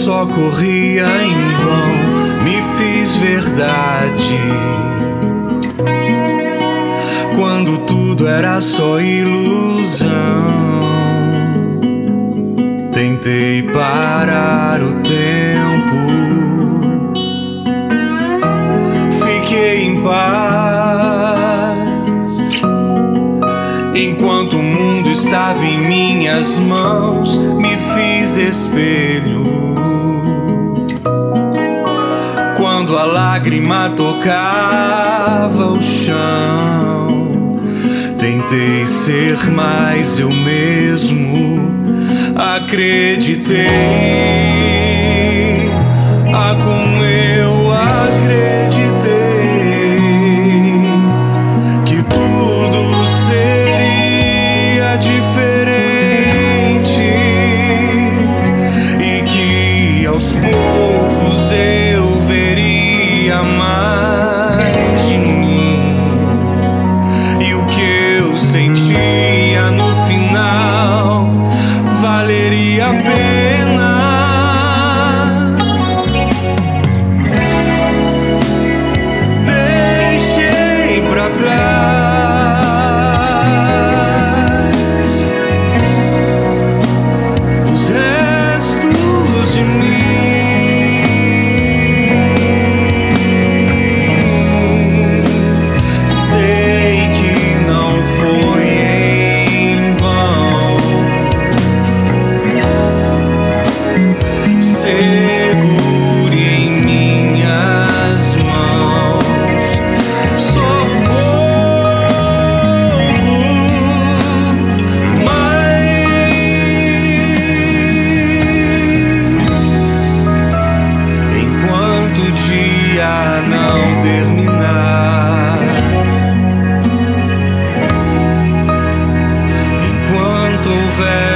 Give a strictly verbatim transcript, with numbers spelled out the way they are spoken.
só corria em vão, me fiz verdade. Quando tudo era só ilusão, tentei parar o tempo, fiquei em paz. Enquanto o mundo estava em minhas mãos, me fiz espelho. Quando a lágrima tocava o chão, tentei ser mais eu mesmo. Acreditei, ah, como eu acreditei que tudo seria diferente e que aos poucos eu veria mais de mim, e o que eu sentia no final valeria a pena. Deixei pra trás os restos de mim. Sei que não foi em vão. Segure em minhas mãos, só um pouco mais, enquanto o dia não terminar, enquanto houver